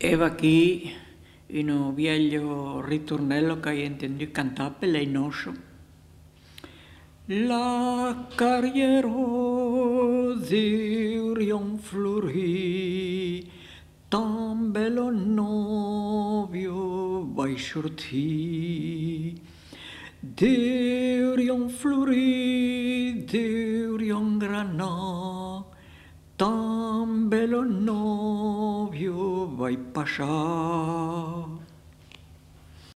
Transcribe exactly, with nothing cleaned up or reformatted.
Eva aquí in un vieglio ritornello che hai inteso cantare per lei nostro. La carriera di un florì, tan bello novio vai sortì. Deurion florì, deurion granà, tan bello novio vai passar.